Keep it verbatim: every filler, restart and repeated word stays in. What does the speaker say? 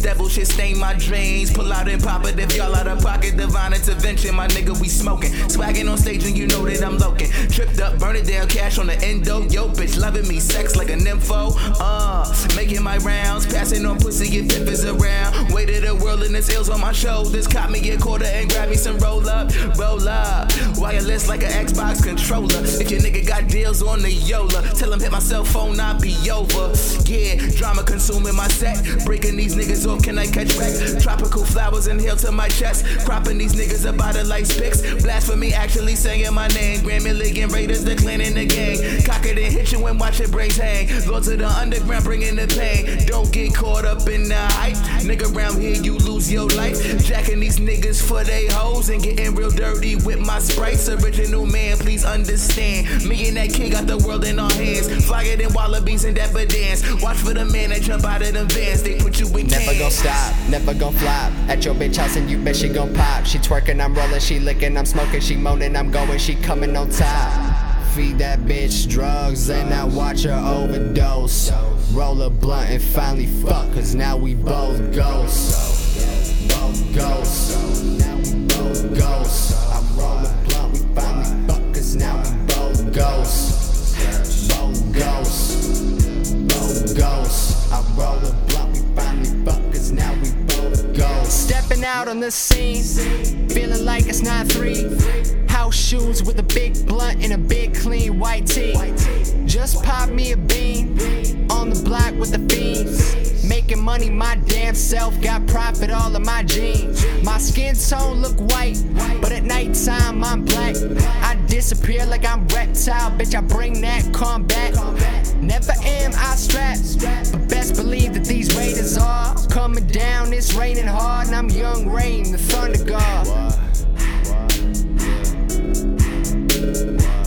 That bullshit stain my dreams. Pull out and pop it if y'all out of pocket. Divine intervention, my nigga, we smoking. Swagging on stage and you know that I'm loking. Tripped up, burn it down, cash on the endo. Yo, bitch, loving me, sex like a nympho. Uh, making my rounds, passing on pussy if fifth is around. Weight of the world and its ills on my shoulders. Caught me a quarter and grab me some roll up, roll up. Wireless like an Xbox controller. If your nigga got deals on the Yola, tell him hit my cell phone, I'll be over. Yeah, drama consuming my set. Breaking these niggas off, can I catch back? Tropical flowers inhale to my chest. Cropping these niggas up out of like picks. Blasphemy actually saying my name. Grand Milligan Raiders declaring the gang. Cock it and hit you and watch your brains hang. Go to the underground, bringing the pain. Don't get caught up in the hype. Nigga around here, you lose your life. Jacking these niggas for they hoes and getting real dirty with my sprites. Original man, please understand. Me and that kid got the world in our hands. Flyer than wallabies and dapper dance. Watch for the man that jump out of them vans. They put you in Never cans. gon' stop, never gon' flop. At your bitch house and you bet she gon' pop. She twerking, I'm rolling, she licking, I'm smoking, she moaning, I'm going, she coming on top. Feed that bitch drugs and I watch her overdose. Roll a blunt and finally fuck, cause now we both ghosts. Both ghosts. Now we both ghosts. I roll a blunt, we finally fuck, cause now we both ghosts. Both ghosts. Both ghosts. I roll a blunt, we finally fuck, cause now we both ghosts. Stepping out on the scene, feeling like it's nine three. House shoes with a big blunt and a big clean white tee. Just pop me a bean on the block with the fiends. Making money my damn self, got profit all of my jeans. My skin tone look white, but at nighttime I'm black. I disappear like I'm reptile, bitch, I bring that combat. Never am I strapped, but best believe that these raiders are coming down, it's raining hard, and I'm Young Rain, the thunder god.